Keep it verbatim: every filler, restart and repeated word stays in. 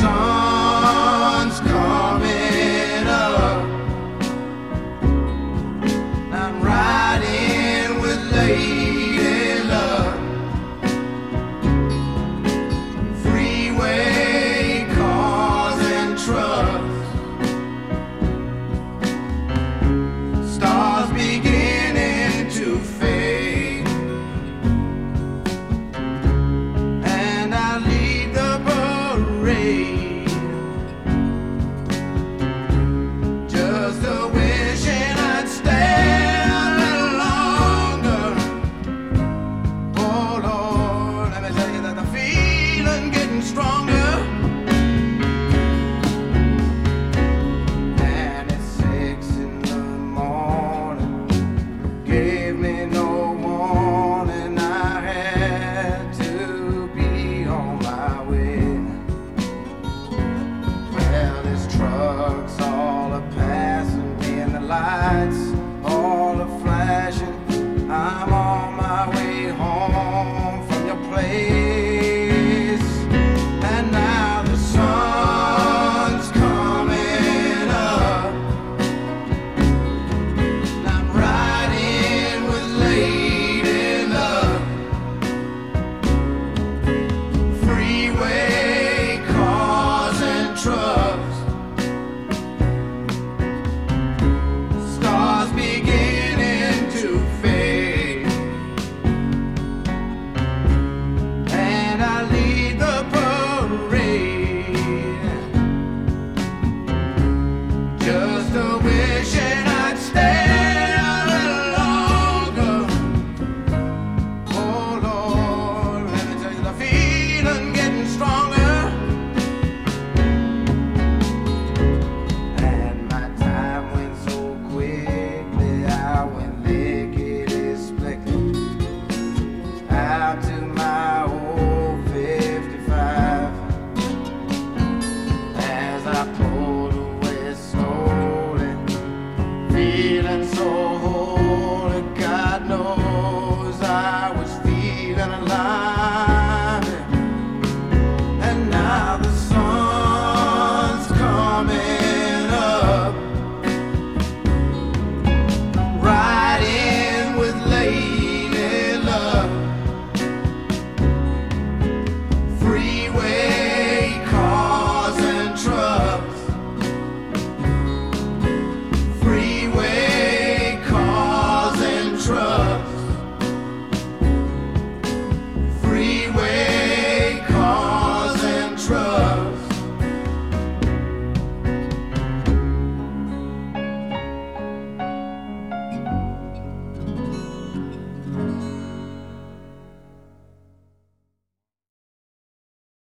sun's coming up. I'm riding with Lady Luck. Freeway cars and trucks. Stars beginning to fade. And I lead the parade. Just a wishing I'd stay a little longer. Oh Lord, let me tell you that the feeling getting stronger. And it's six in the morning. Gave me no warning. I had to be on my way. Well, there's trucks all a passing me, and the lights all a flashing. I'm on my way home from your place, and now the sun's coming up. And I'm riding with Lady Luck. Freeway cars and trucks. Stars beginning to fade. And I lead the parade. Just a wishing I'd stay a little longer. Oh Lord, let me tell you the feeling getting stronger. And my time went so quickly, I went lickety splickety out to my old fifty-five. As I pulled away slowly, feeling so holy, God knows I was feeling alive. And now the sun's coming up. I'm riding with Lady Luck. Freeway cars and trucks. Freeway cars and trucks. Freeway cars and trucks.